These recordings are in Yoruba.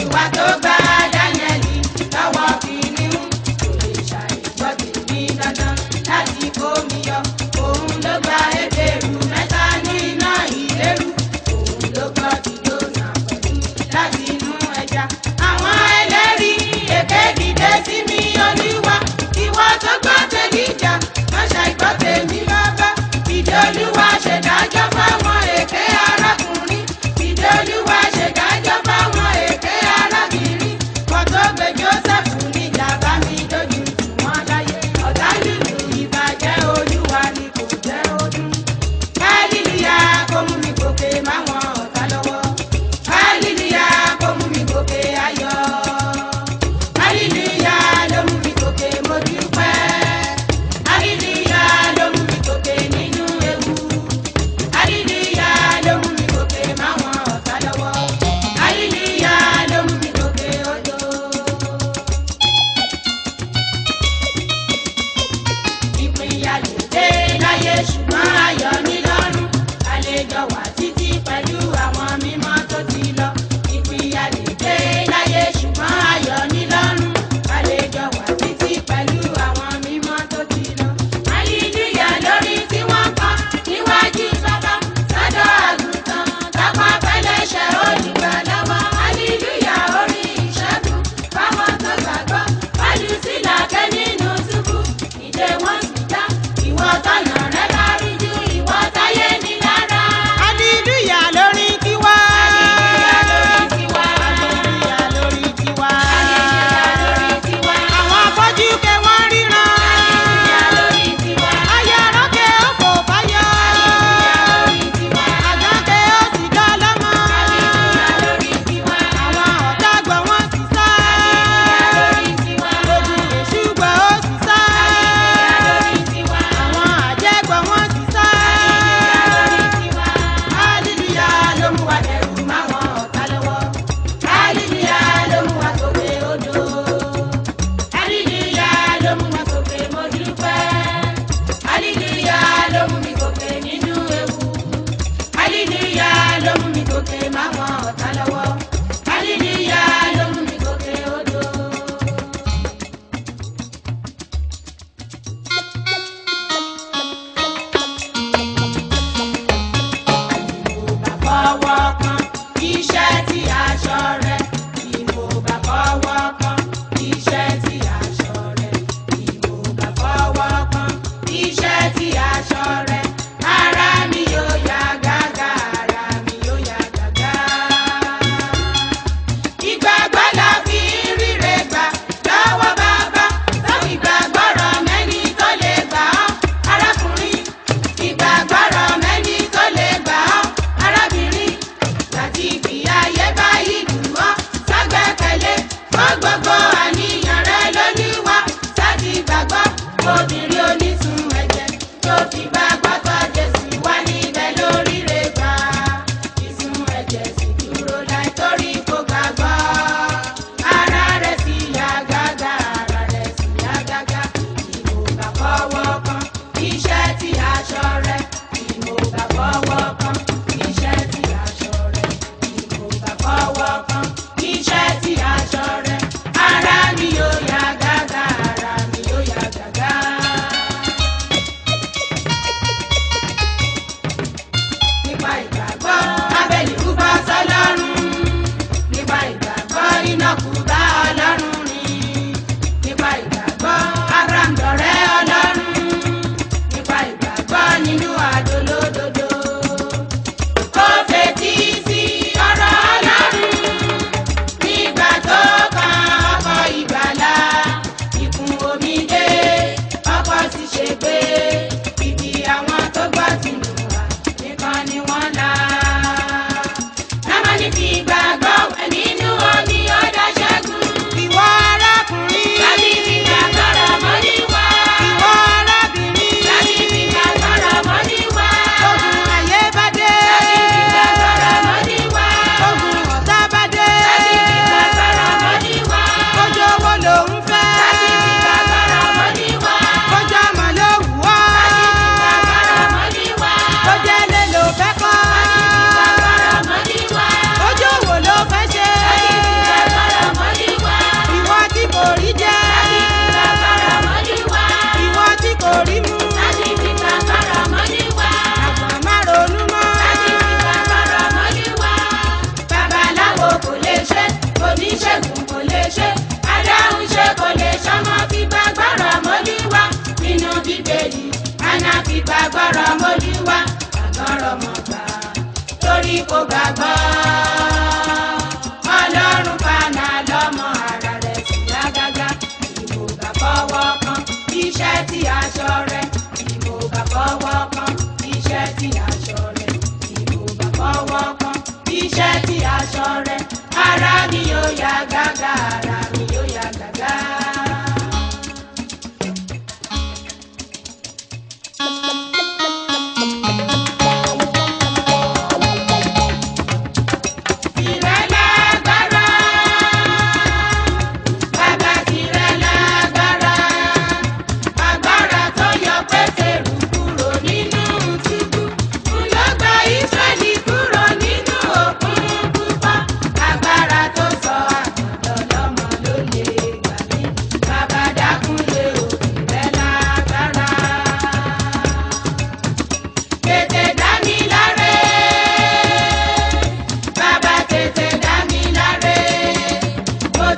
Olúwa tó gbà Dáníẹ́lì lọ́wọ́ kìnìún kò lè ṣàìgbọ́ tèmi dandan láti kó mi yọ. Òun ló gba Hébérù mẹ́ta ní iná ìléru. Òun ló gbọ́ ti Jónà pẹ̀lú láti inú ẹja. Àwọn ẹlẹ́rìí èké dìde sí mi Olúwa. Ìwọ tó gbọ́ tèlíjà má ṣàìgbọ́ tèmi bàbá. Ìdè Olúwa ṣèdájọ́ fáwọn èké arákùnrin. Ìdè Olúwa ṣèdájọ́ fáwọn èké arábìnrin.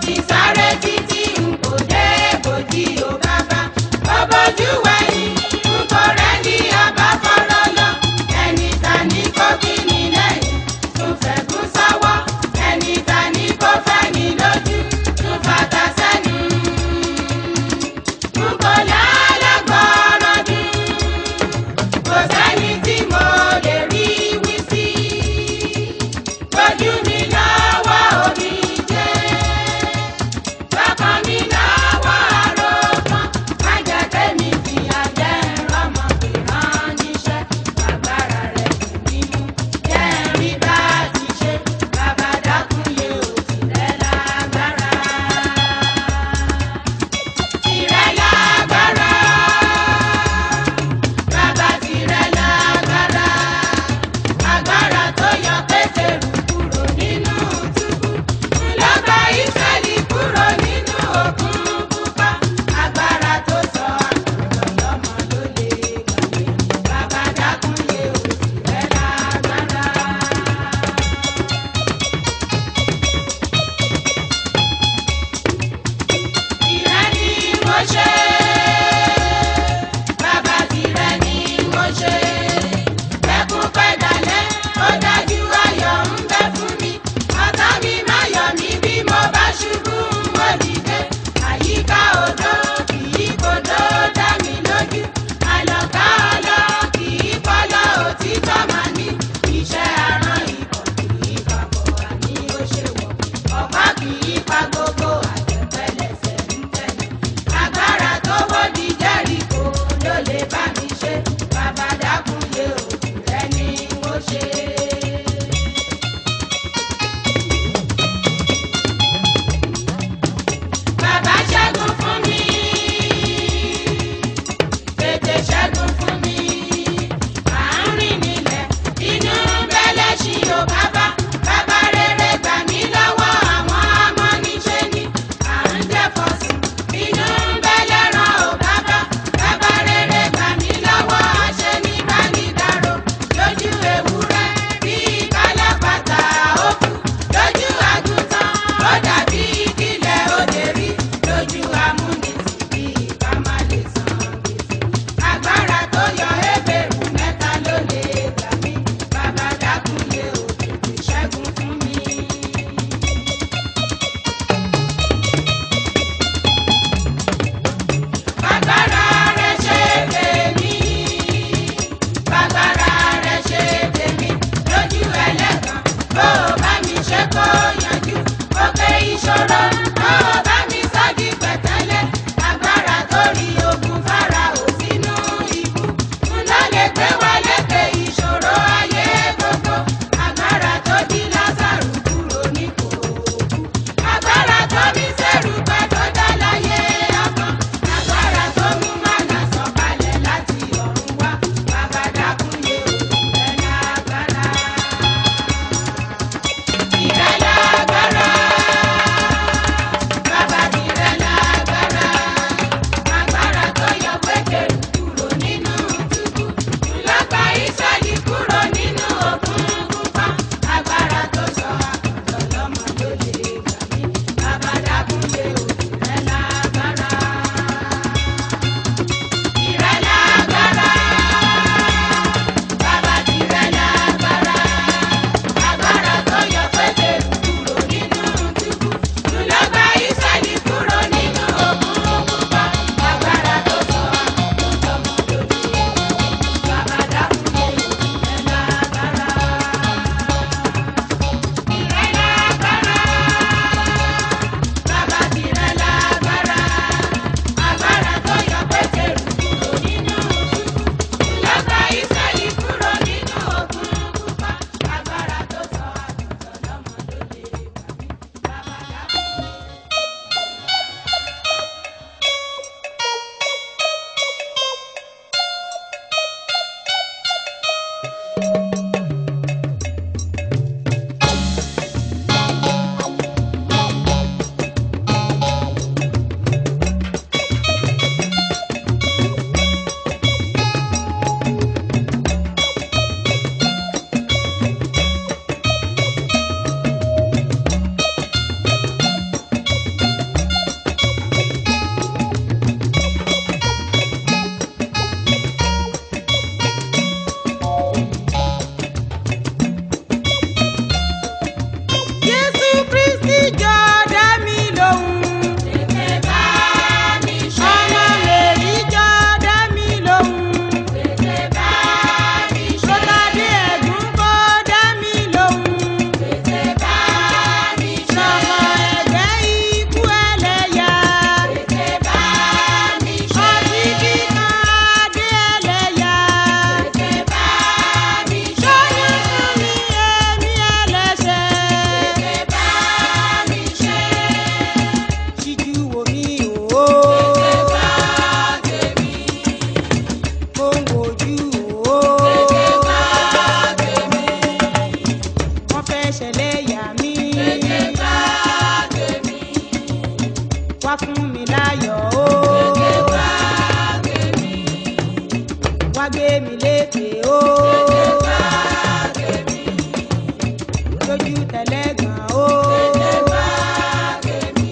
ti sáré títí n kò dé bòjì ò bàbá. Mo bójú wẹ̀yìn n kò rẹ́ni àbá fọ́rọ́ lọ. Ẹni ta ní kó kí ni lẹ́yìn tún fẹ̀gún sọ́wọ́. Ẹni ta ní kó fẹ́ ni lójú tún fàtà sẹ́nu. N kò lálẹ́gbọ̀ọ́rọ̀ dùn. Kò sẹ́ni tí mo lè rí wí sí. Gbójú mi lọ́wọ́ omi jẹ́. wá fún mi láyọ̀ o. Tètè wá gbé mi. Wá gbé mi lékè o. Tètè wá gbé mi. Lójú tẹ̀lẹ́gàn o. Tètè wá gbé mi.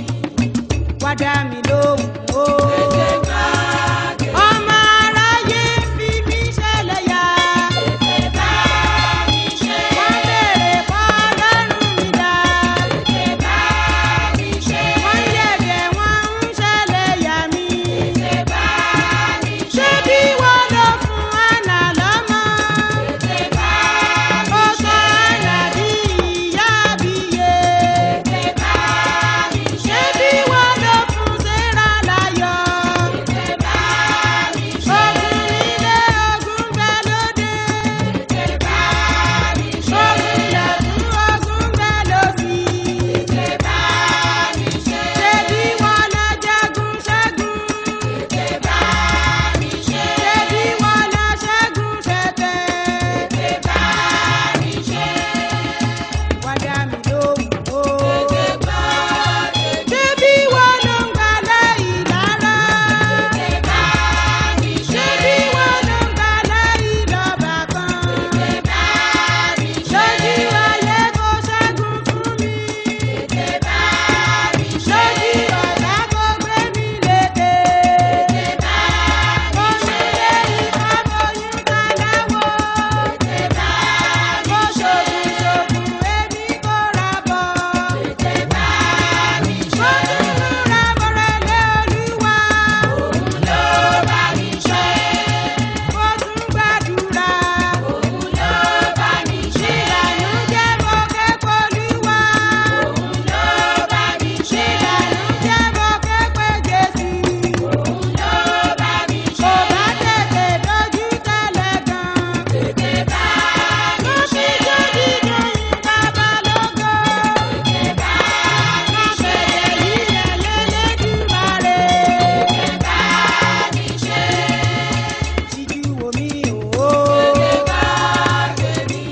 Wá dá mi lóhùn o. Tètè wá gbé mi. Ọmọ aráyé fi mí ṣẹlẹ́yà. Tètè bá mi ṣe. Wọ́n béèrè fọ́lọ́run mi dá. Tètè bá mi ṣe. Wọ́n yẹ̀gẹ̀ wọ́n ń ṣẹlẹ́yà mi. Tètè bá mi ṣe. Ṣé bí wọ́n lọ fún àná lọ́mọ? Tètè bá mi Ó ṣe. sọ àná di ìyá àbíyè. Tètè bá mi ṣe. Ṣé bí wọ́n lọ fún Sẹ́rà láyọ̀? Tètè bá mi ṣe. Ogun nílé ogun bẹ lóde. Tètè bá mi ṣe. Ogun lẹ̀kún ogun bẹ lósì. Tètè bá mi ṣe. Ṣé bí wọ́n lọ jagun ṣẹ́gun? Tètè bá mi ṣe. Ṣé bí wọ́n lọ ṣẹ́gun ṣẹ̀tẹ̀? Tètè bá mi ṣe. Wá dá mi lóhùn o. Tètè gbọ́ tèmi. Ṣé bí wọ́n ló ń gbalẹ̀ ìlara? Tètè bá mi Ṣé ṣe. bí wọ́n ló ń gbalẹ̀ ìlọ́ba kan? Tètè bá mi ṣe. Lójú ayé kò ṣẹ́gun fún mi. Tètè bá mi ṣe. Lójú ọ̀tá kò gbé mi lékè. Tètè bá Mo mi ṣe. ṣe ìfàbọ̀yún kaláwo. Tètè bá Mo mi ṣe. ṣògùn èmi kò ra bọ̀. Tètè bá mi Mo ṣe. tún ra bọ̀rẹ̀ lé Olúwa. Òun ló bá mi ṣe. Mo tún gbàdúrà. Òun ló bá mi ṣe. Ìbànújẹ́ mo ké p'Olúwa. Òun ló bá mi ṣe. Ìbànújẹ́ mo ké pe Jésù. Òun ló bá mi Kò ṣe. bá tètè dojú tẹ́lẹ̀ gan. Tètè bá mi Mo ṣe. ti jó dídùn yín bàbá lógo. Tètè bá mi Mo ṣe. fèrè yíyẹ l'Elédùmarè. Tètè bá mi ṣe. Ṣíjú wo mi o. Tètè bá tèmi.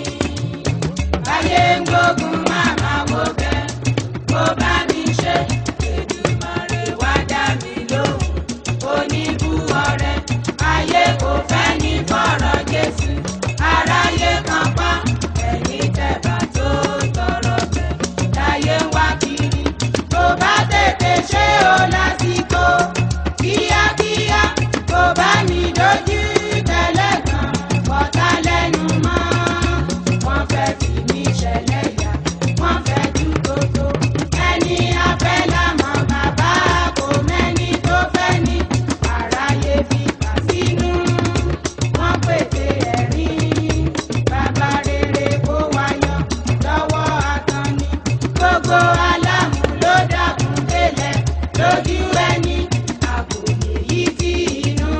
Báyé ń gbógun màmá wo bẹ́. Kó bá mi ṣe. Èdùmàrè wá dá mi lóhùn. Oníbú ọrẹ. Ayé kò fẹ́ ní fọ̀rọ̀ Jésù. Aráyé kan pa. Ẹ̀yin tẹ̀bà tó tọrọ bẹ̀. Láyé ń wá kiri. Tó bá tètè ṣe o lásìkò. Kíákíá. Kó bá mi dojú tẹ́lẹ̀ gan. Bọ́tá lẹ́nu mọ́. Wọ́n fẹ́ fi mí ṣẹlẹ́yà. Wọ́n fẹ́ dúkòtò. Ẹni afẹ́ lámọ̀ bàbá kò mẹ́ni tó fẹ́ ni. Aráyé fi kà sínú. Wọ́n pèsè ẹ̀rín. Bàbá rere kó wáyọ̀ lọ́wọ́ akànnì. Gbogbo alámù ló dàkún délẹ̀ lójú ẹni. Àpò èyí tí inú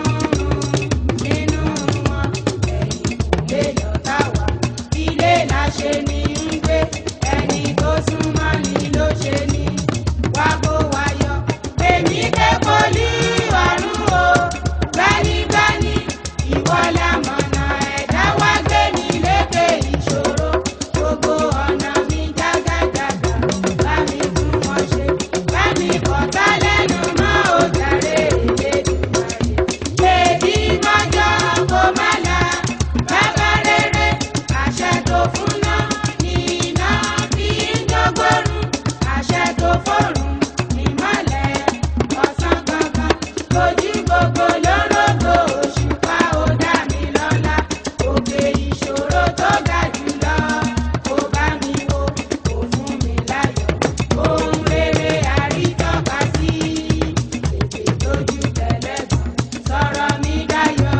nínú wọn. Ẹ̀yìn kò lè lọ́tà wá. Ilé la ṣe ní ń gbé. Ẹni tó súnmọ́ ni ló ṣe ní. Wá kó wáyọ̀. Èmi ké poli ọ̀run o. Gbanigbani ìwọ la mọ̀nà ẹ̀dá wá gbé mi lékè ìṣòro. Gbogbo ọ̀nà mi jágàjàgà. Bá mi tún wọn ṣe. Bá mi bọ̀tá lẹ́nu mọ́ òjàre Elédùmarè. Èdè mọ́jọ́ kó má la. Bàbá rere àṣẹ tó fún náà ní iná fi ń dógbòrú. Àṣẹ tó fòrùn ní mọ́lẹ̀ ọ̀sán gangan. Ojú gbogbo lórógbò òṣùpá ó dá mi lọ́lá. Òkè ìṣòro tó ga jùlọ kò bá mi wò. Kò fún mi láyọ̀. Ohun rere àrítọ́ka sí. Tètè dojú tẹ́lẹ̀ gan. Sọ̀rọ̀ mi dayọ̀.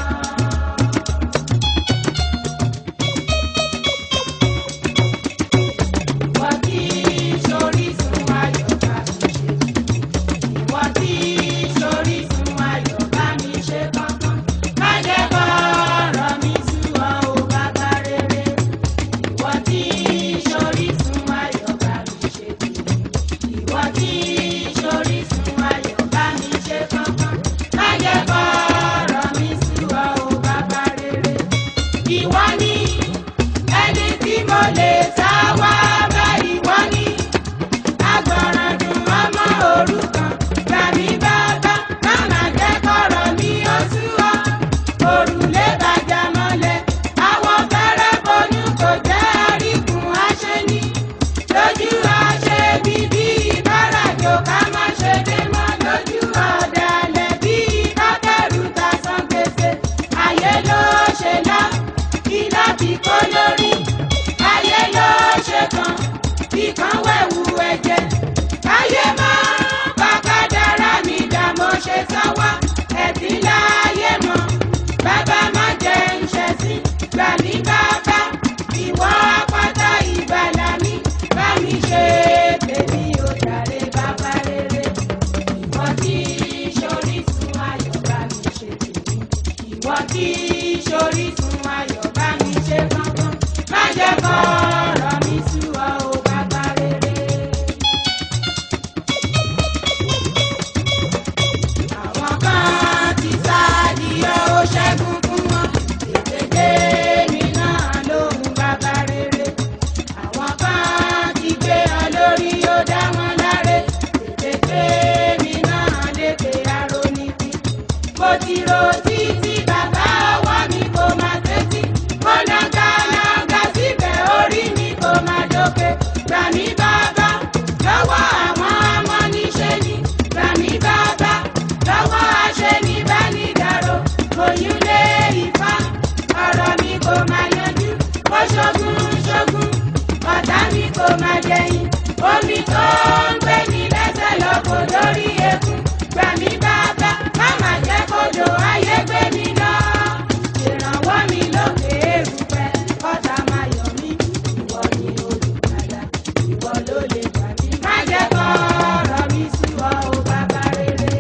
Ìwọ tí ṣorísun ayọ̀ bá mi ṣe. Ìwọ tí ṣorísun ayọ̀ bá mi ṣe kankan. Má jẹ́ kọ́rọ̀ mi sú ọ o bàbá rere. Ìwọ tí ṣorísun ayọ̀ bá mi ṣe tèmi. Ìwọ tí ṣorísun ayọ̀ bá mi ṣe kankan. Má jẹ́ kọ́rọ̀ mi sú ọ o bàbá rere. Ìwọ ni ẹni tí mo lè sá wá bá. Ìwọ ni agbọ̀ràndùn ọmọ òrukàn. rò ká má ṣe dé mọ́ lójú ọ̀dàlẹ̀ bí kábẹ́rù ta san gbèsè. Ayé ló ṣe lọ kí láti kó lórí. Ayé ló ṣe kan kí kan wẹ̀wù ẹ̀jẹ̀. Káyé máa bá kádàrá mi dà mo ṣe sanwó ẹ̀sìn láyé mọ́. Bàbá má jẹ́ ń ṣẹ̀sín gbà mí bàbá. Ìwọ àpáta ìgbàlà mi bá mi ṣe tèmi ò jàre bàbá rere. Ìwọ tí ṣorísun ayọ̀ bá mi ṣe tèmi. Ìwọ tí ṣorísun ayọ̀ bá mi ṣe kankan. Má jẹ́ kọ́ ọ̀rọ̀ mi sú ọ o bàbá rere. Àwọn kan ti sáàdìyọ ó ṣẹ́gun fún wọn. Tètè mi náà lóhùn bàbá rere. Àwọn kan ti gbé ọ lórí ó dá wọn láre. Tètè mi náà lékè aró níbí. Mo ti ro títí bàbá ọwọ́ mi kò máa tẹ́tí. Mo nàgànàgà síbẹ̀ orí mi kò máa dókè. Gbà mí bàbá lọ́wọ́ àwọn amọ́niṣe ni. Gbà mí bàbá lọ́wọ́ aṣenibánidàrò. Oyún lé Ifá ọ̀rọ̀ mi kò máa yanjú. Mo ṣogun ọ̀tá mi kò máa jẹyìn. Omi tó ń gbé ní lẹ́sẹ̀ lọ kò lórí eku. Gbà mí bàbá má má jẹ́ kódò ayé gbé mi lọ. Ìrànwọ́ mi lókè erùpẹ̀ kọ́ta máa yọ̀ mí. Ìwọ ni olùgbàlà, ìwọ ló lè gbà mí. Má jẹ́ kọ́ ọ̀rọ̀ mi sú ọ o bàbá rere.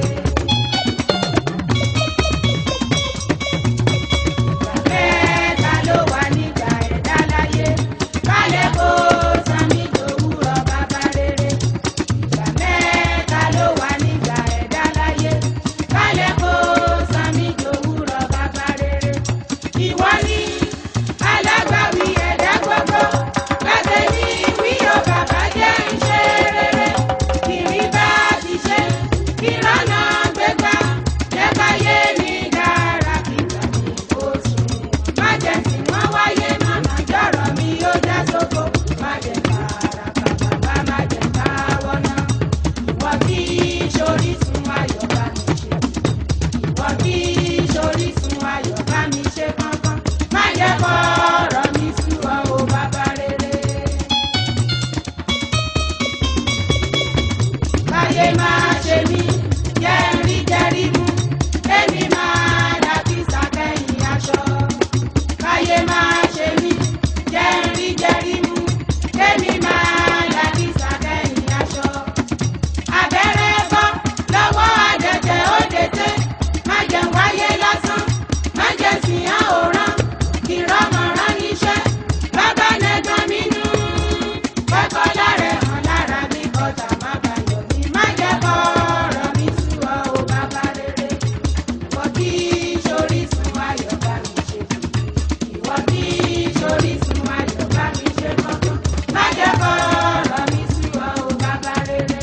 Ìgbà mẹ́ta ló wà nígbà ẹ̀dá láyé. Kálẹ̀ kó san mí dòwúrọ̀ bàbá rere. Ìgbà mẹ́ta ló wà nígbà ẹ̀dá láyé. Kálẹ̀ kó san mí dòwúrọ̀ bàbá rere. Ìwọ ni alágbàwí ẹ̀dá gbogbo. Gbàgbé ní wí o bàbá jẹ́ ń ṣe rere. Kìrì bá ti ṣe ìrànà gbégbá. Jẹ́ káyé mi dára kíkà mi kó sùn. Má jẹ́ tí wọ́n wáyé màmá jọ̀rọ̀ mi ó já sóko. Má jẹ́ kára bàbá má jẹ́ káwọ́ náà. Ìwọ tí ṣorísun ayọ̀ bá mi ṣe. Ìwọ tí ṣorísun ayọ̀ bá mi ṣe kankan. Má jẹ́ kọ́ ọ̀rọ̀ mi sú ọ o bàbá rere. Káyé máa ṣe mí jẹ́ ń rí jẹ́rí mú. Èmi máa dàbí sàkẹ́yìn aṣọ. Káyé máa ṣe mí jẹ́ ń rí jẹ́rí mú. Èmi máa dàbí sàkẹ́yìn aṣọ. Abẹ́rẹ́ bọ́ lọ́wọ́ àdẹ̀tẹ̀ ó dètè. Má jẹ́ wáyé lásán. Má jẹ́ sìn án òràn. Ìrọ̀mọ̀ràn níṣẹ́. Bàbá nẹ̀gàn mi nù. Kọ́kọ́ lárẹ̀ hàn lára mi kọ́ta má bàyọ̀ mi. Má jẹ́ kọ́ ọ̀rọ̀ mi sú ọ o bàbá rere. Ìwọ tí ṣorísun ayọ̀ bá mi ṣe. Ìwọ tí ṣorísun ayọ̀ bá mi ṣe kankan. Má jẹ́ kọ́ ọ̀rọ̀ mi sú ọ o bàbá rere.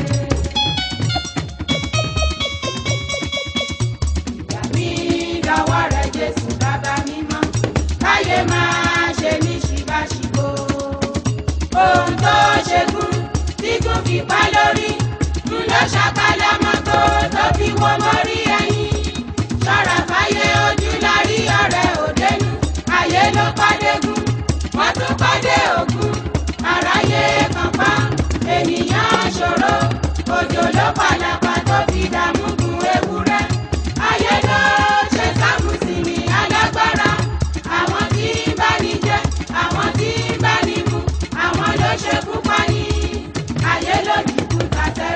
Ìgbà mi dọwọ́ rẹ Jésù bàbá mímọ́. Káyé máa ṣe ní ṣìbáṣìbò. Ohun tó ṣegún tí kún fi pa lórí. Ń lọ ṣàkálà mọ́tò tó fi wọ́ mọ́rí ẹ̀yìn. Ṣọ́ra fáyé ojú lárí ọ̀rẹ́ òdenu. Ayé ló pàdégún, wọ́n tún pàdé ògún. Aráyé kan pa, ènìyàn ṣòro. Òjò ló pàlàpà tó fi dààmú gun ewúrẹ́. Ayé ló ṣe sámùsì mi alágbára. Àwọn tí ń bá ní jẹ, àwọn tí ń bá ní mu, àwọn ló ṣekú pa ní. Ayé ló dìbò tàṣẹ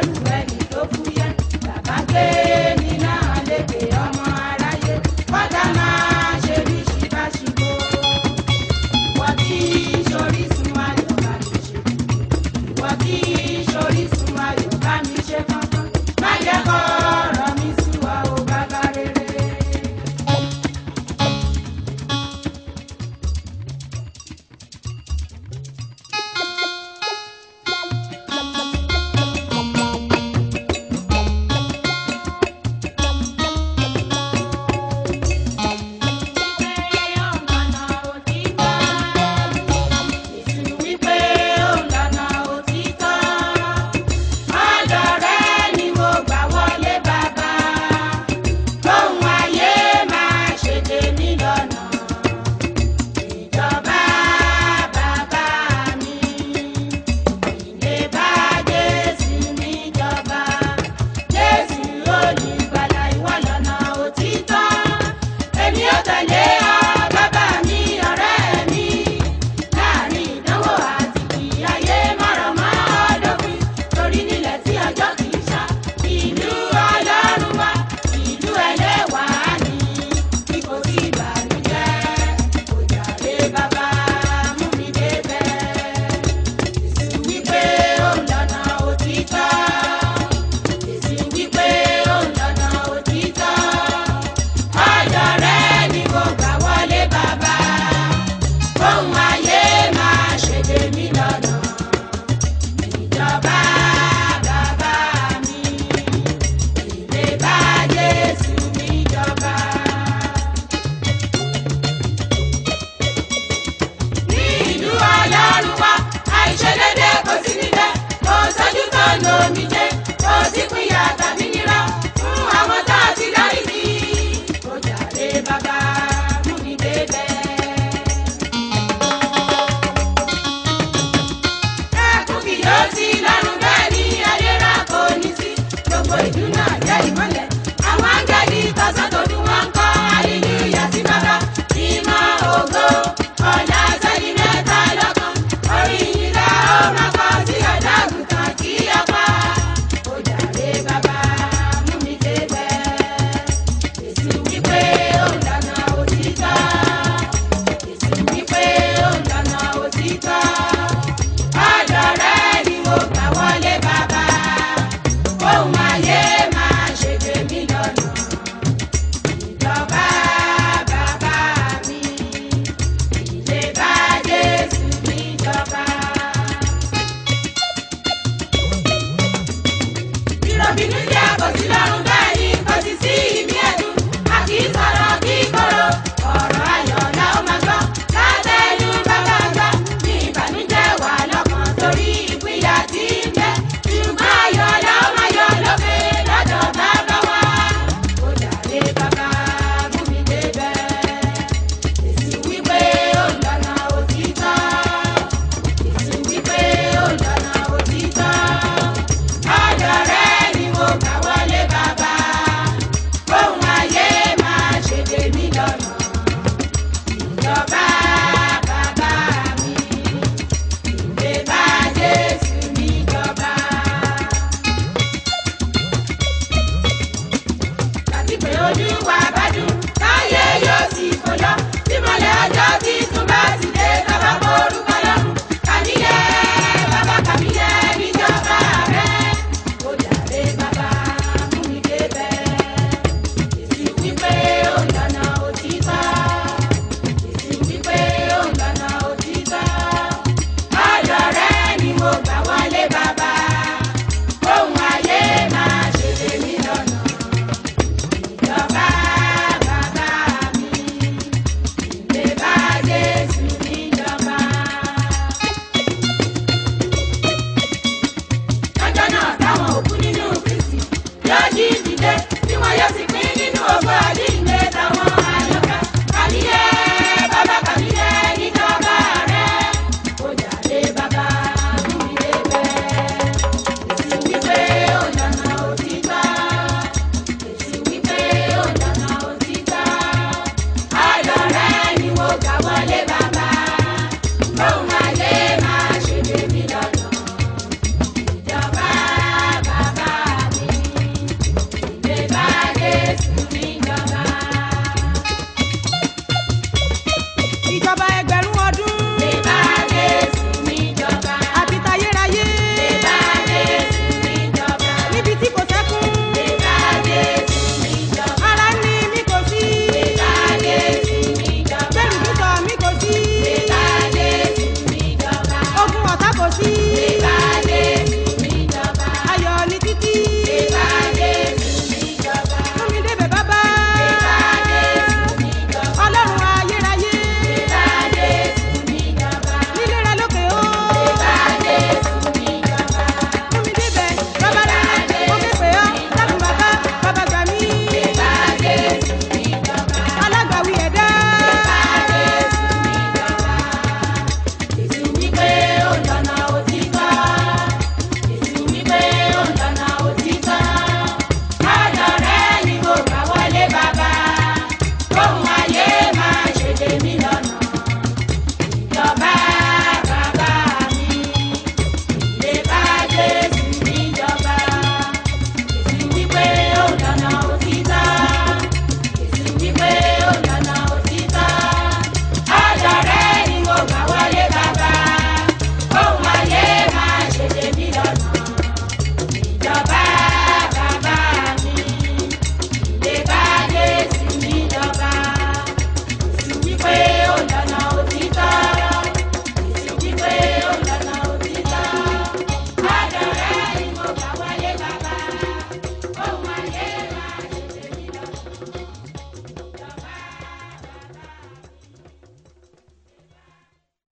Inú